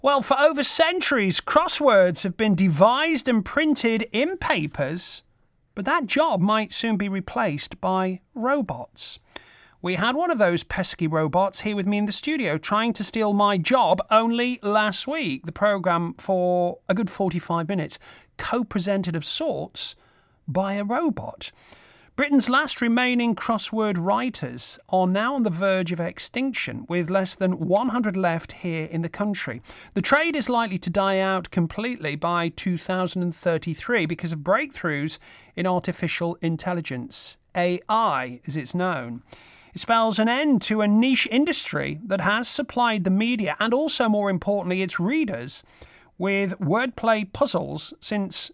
Well, for over centuries, crosswords have been devised and printed in papers, but that job might soon be replaced by robots. We had one of those pesky robots here with me in the studio trying to steal my job only last week. The programme, for a good 45 minutes, co-presented of sorts by a robot. Britain's last remaining crossword writers are now on the verge of extinction, with less than 100 left here in the country. The trade is likely to die out completely by 2033 because of breakthroughs in artificial intelligence, AI as it's known. It spells an end to a niche industry that has supplied the media and also, more importantly, its readers with wordplay puzzles since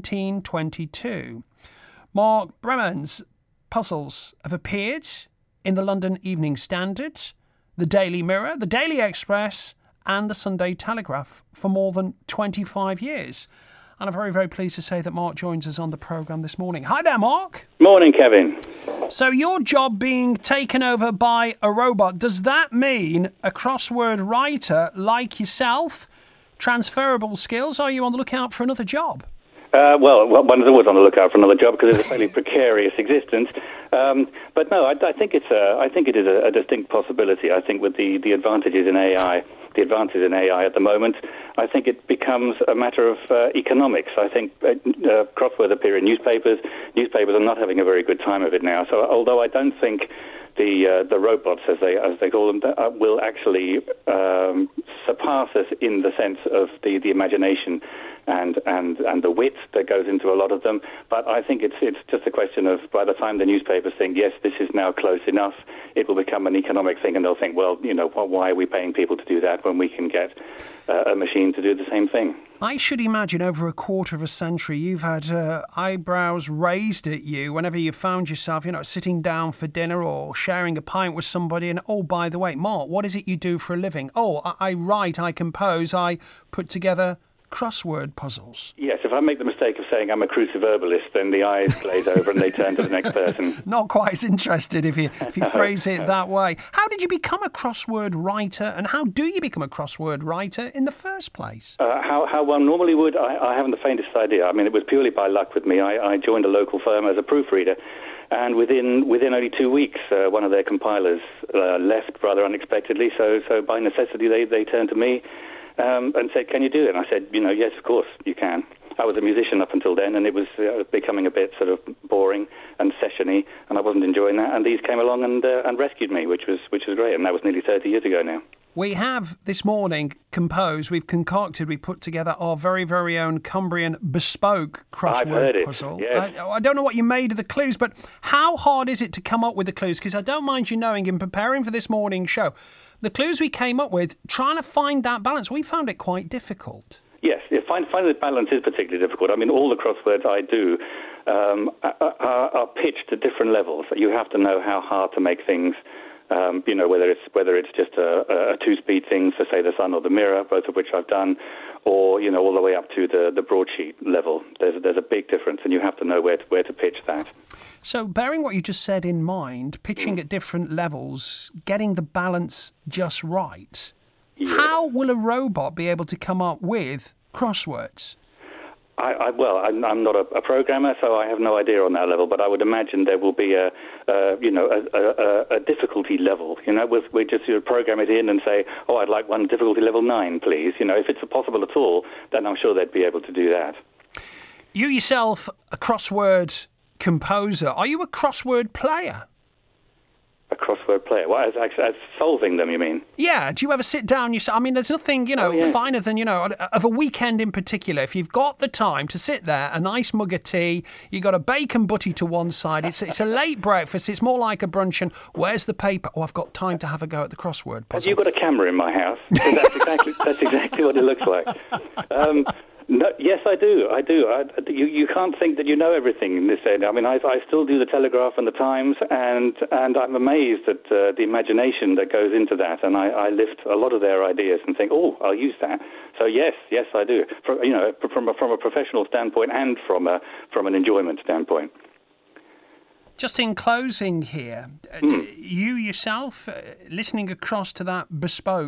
1922. Mark Bremen's puzzles have appeared in the London Evening Standard, the Daily Mirror, the Daily Express and the Sunday Telegraph for more than 25 years. And I'm very, very pleased to say that Mark joins us on the programme this morning. Hi there, Mark. Morning, Kevin. So your job being taken over by a robot, does that mean a crossword writer like yourself, transferable skills, or are you on the lookout for another job? Well, one is always on the lookout for another job because it's a fairly precarious existence. But no, I think it is a distinct possibility. I think with the advantages in AI, at the moment, I think it becomes a matter of economics. I think crosswords appear in newspapers. Newspapers are not having a very good time of it now. So although I don't think the robots, as they call them, will actually surpass us in the sense of the imagination and the wit that goes into a lot of them. But I think it's just a question of, by the time the newspapers think, yes, this is now close enough, it will become an economic thing, and they'll think, well, why are we paying people to do that when we can get a machine to do the same thing? I should imagine over a quarter of a century you've had eyebrows raised at you whenever you found yourself, sitting down for dinner or sharing a pint with somebody and, oh, by the way, Mark, what is it you do for a living? Oh, I write, I compose, I put together crossword puzzles. Yes, if I make the mistake of saying I'm a cruciverbalist, then the eyes glaze over and they turn to the next person. Not quite as interested if you phrase it that way. How did you become a crossword writer, and how do you become a crossword writer in the first place? How one normally would, I haven't the faintest idea. I mean, it was purely by luck with me. I joined a local firm as a proofreader, and within only 2 weeks, one of their compilers left rather unexpectedly. So by necessity, they turned to me and said, "Can you do it?" And I said, "Yes, of course, you can." I was a musician up until then, and it was becoming a bit sort of boring and sessiony, and I wasn't enjoying that. And these came along and rescued me, which was great. And that was nearly 30 years ago now. We have this morning we've put together our very, very own Cumbrian bespoke crossword puzzle. Yes. I don't know what you made of the clues, but how hard is it to come up with the clues? Because I don't mind you knowing, in preparing for this morning's show, the clues we came up with, trying to find that balance, we found it quite difficult. Yes, finding the balance is particularly difficult. I mean, all the crosswords I do are pitched at different levels. You have to know how hard to make things. Whether it's just a two-speed thing for, say, the Sun or the Mirror, both of which I've done, or all the way up to the broadsheet level. There's a big difference, and you have to know where to pitch that. So, bearing what you just said in mind, pitching at different levels, getting the balance just right. Yeah. How will a robot be able to come up with crosswords? I'm not a programmer, so I have no idea on that level. But I would imagine there will be a difficulty level. We just program it in and say, "Oh, I'd like one difficulty level 9, please." If it's possible at all, then I'm sure they'd be able to do that. You yourself, a crossword composer. Are you a crossword player? A crossword player? Well, as solving them, you mean? Yeah. Do you ever sit down? There's nothing, finer than, of a weekend in particular. If you've got the time to sit there, a nice mug of tea, you've got a bacon butty to one side. It's a late breakfast. It's more like a brunch. And where's the paper? Oh, I've got time to have a go at the crossword puzzle. Have you got a camera in my house? That's exactly what it looks like. No, yes, I do. You can't think that you know everything in this end. I mean, I still do the Telegraph and the Times, and I'm amazed at the imagination that goes into that. And I lift a lot of their ideas and think, oh, I'll use that. So yes, I do. From a professional standpoint and from an enjoyment standpoint. Just in closing here, you yourself, listening across to that bespoke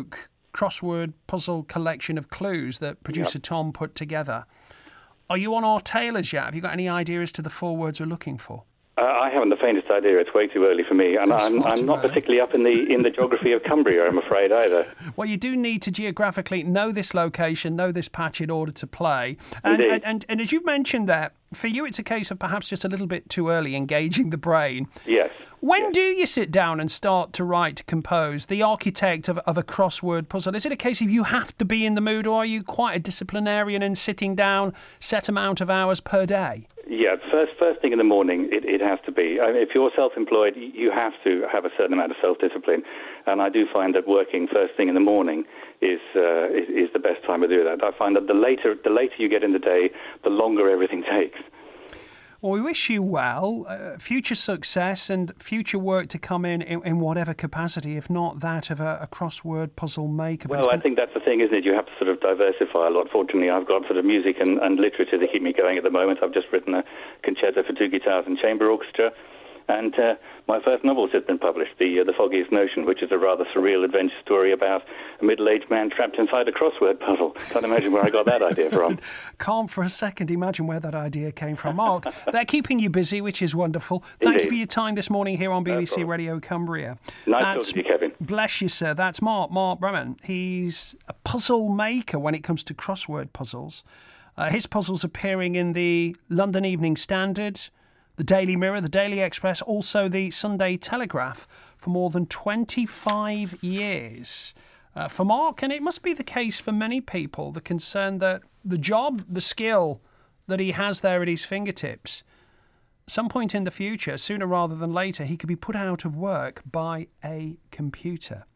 crossword puzzle collection of clues that producer Tom put together. Are you on our tailors yet? Have you got any idea as to the 4 words we're looking for? I haven't the faintest idea. It's way too early for me, and I'm not particularly up in the geography of Cumbria, I'm afraid, either. Well, you do need to geographically know this location, know this patch in order to play. And as you've mentioned there, for you it's a case of perhaps just a little bit too early engaging the brain. Yes. When do you sit down and start to write, compose, the architect of a crossword puzzle? Is it a case of you have to be in the mood, or are you quite a disciplinarian and sitting down set amount of hours per day? Yeah, first thing in the morning, it has to be. I mean, if you're self-employed, you have to have a certain amount of self-discipline. And I do find that working first thing in the morning is the best time to do that. I find that the later you get in the day, the longer everything takes. Well, we wish you well, future success and future work to come in whatever capacity, if not that of a crossword puzzle maker. Well, I think that's the thing, isn't it? You have to sort of diversify a lot. Fortunately, I've got sort of music and literature to keep me going at the moment. I've just written a concerto for 2 guitars and chamber orchestra. And my first novel has just been published, The Foggiest Notion, which is a rather surreal adventure story about a middle-aged man trapped inside a crossword puzzle. Can't imagine where I got that idea from. Can't for a second imagine where that idea came from. Mark, they're keeping you busy, which is wonderful. Thank you for your time this morning here on BBC Radio Cumbria. Nice talking to you, Kevin. Bless you, sir. That's Mark Bremen. He's a puzzle maker when it comes to crossword puzzles. His puzzles appearing in the London Evening Standard, the Daily Mirror, the Daily Express, also the Sunday Telegraph for more than 25 years. For Mark, and it must be the case for many people, the concern that the job, the skill that he has there at his fingertips, some point in the future, sooner rather than later, he could be put out of work by a computer.